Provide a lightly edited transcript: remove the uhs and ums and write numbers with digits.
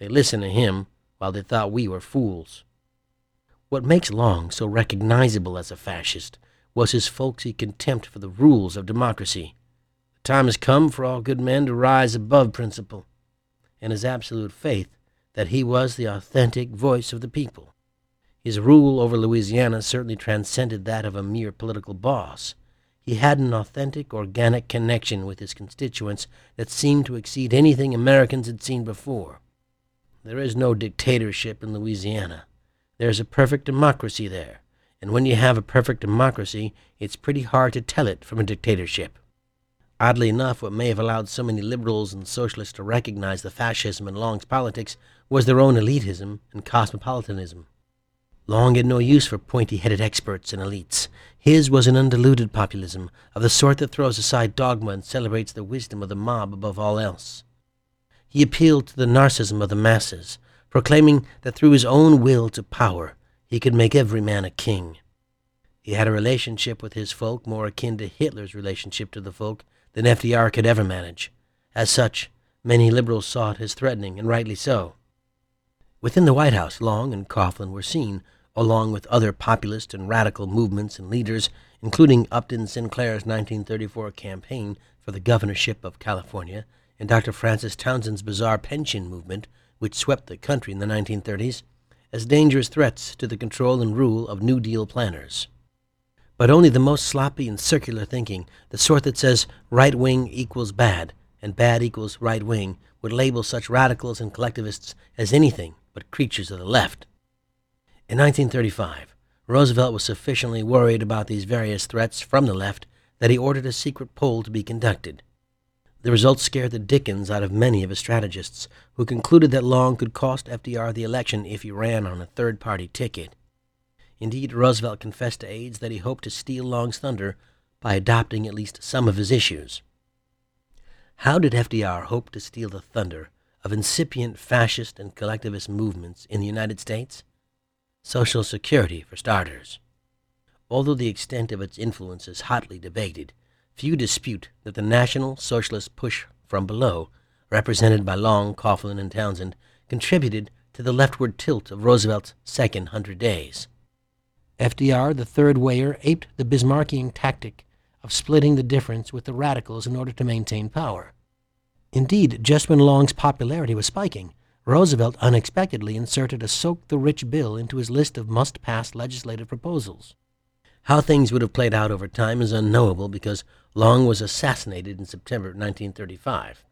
They listened to him while they thought we were fools. What makes Long so recognizable as a fascist was his folksy contempt for the rules of democracy. The time has come for all good men to rise above principle, and his absolute faith that he was the authentic voice of the people. His rule over Louisiana certainly transcended that of a mere political boss. He had an authentic, organic connection with his constituents that seemed to exceed anything Americans had seen before. There is no dictatorship in Louisiana. There's a perfect democracy there, and when you have a perfect democracy, it's pretty hard to tell it from a dictatorship. Oddly enough, what may have allowed so many liberals and socialists to recognize the fascism in Long's politics was their own elitism and cosmopolitanism. Long had no use for pointy-headed experts and elites. His was an undiluted populism, of the sort that throws aside dogma and celebrates the wisdom of the mob above all else. He appealed to the narcissism of the masses, proclaiming that through his own will to power, he could make every man a king. He had a relationship with his folk more akin to Hitler's relationship to the folk than FDR could ever manage. As such, many liberals saw it as threatening, and rightly so. Within the White House, Long and Coughlin were seen, along with other populist and radical movements and leaders, including Upton Sinclair's 1934 campaign for the governorship of California and Dr. Francis Townsend's bizarre pension movement, which swept the country in the 1930s, as dangerous threats to the control and rule of New Deal planners. But only the most sloppy and circular thinking, the sort that says right-wing equals bad and bad equals right-wing, would label such radicals and collectivists as anything but creatures of the left. In 1935, Roosevelt was sufficiently worried about these various threats from the left that he ordered a secret poll to be conducted. The results scared the dickens out of many of his strategists, who concluded that Long could cost FDR the election if he ran on a third-party ticket. Indeed, Roosevelt confessed to aides that he hoped to steal Long's thunder by adopting at least some of his issues. How did FDR hope to steal the thunder of incipient fascist and collectivist movements in the United States? Social Security, for starters. Although the extent of its influence is hotly debated, few dispute that the National Socialist push from below, represented by Long, Coughlin, and Townsend, contributed to the leftward tilt of Roosevelt's second 100 days. FDR, the third wayer, aped the Bismarckian tactic of splitting the difference with the radicals in order to maintain power. Indeed, just when Long's popularity was spiking, Roosevelt unexpectedly inserted a soak-the-rich bill into his list of must-pass legislative proposals. How things would have played out over time is unknowable because Long was assassinated in September 1935.